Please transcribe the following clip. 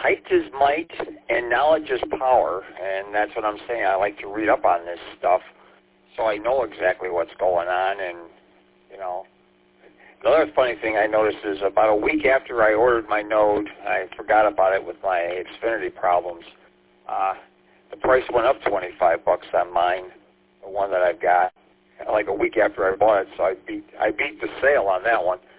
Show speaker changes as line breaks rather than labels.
height is might and knowledge is power, and that's what I'm saying. I like to read up on this stuff so I know exactly what's going on. And, you know, another funny thing I noticed is about a week after I ordered my Node, I forgot about it with my Xfinity problems. The price went up $25 on mine, the one that I've got, like a week after I bought it. So I beat the sale on that one.